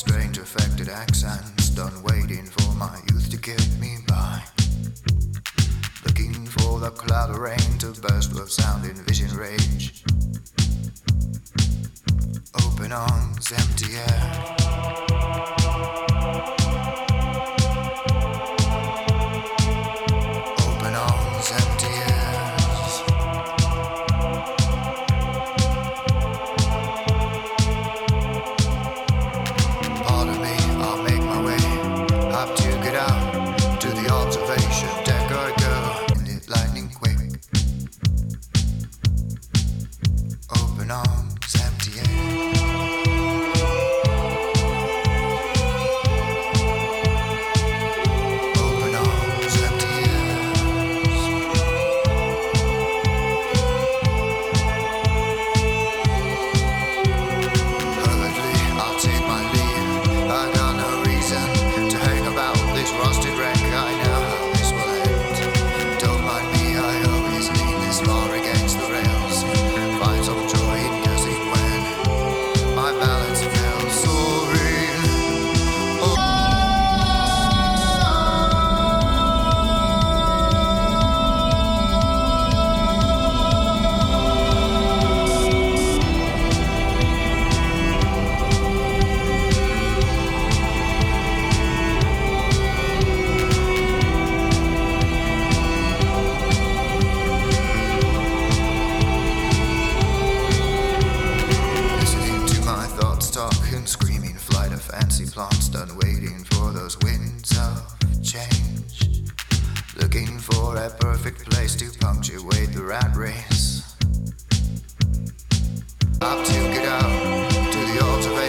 strange affected accents, done waiting for my youth to get me by. Looking for the cloud of rain to burst with sound and vision rage. Open arms, empty air. Open arms, empty airs. Pardon me, I'll make my way. Have to get out to the observation deck I go. Lightning quick. Open arms, empty air. Open arms, empty airs. Hurriedly, I'll take my leave. I got no reason to hang about this rusted wreck. I know how this will end. Don't mind me, I always lean this far against the rails. Find some joy in guessing when my balance fails. Soaring. Listening to my thoughts talk and screaming flight of fancy plants, done waiting for those winds of change. Looking for a perfect place to punctuate the rat race. Up to get out to the observation.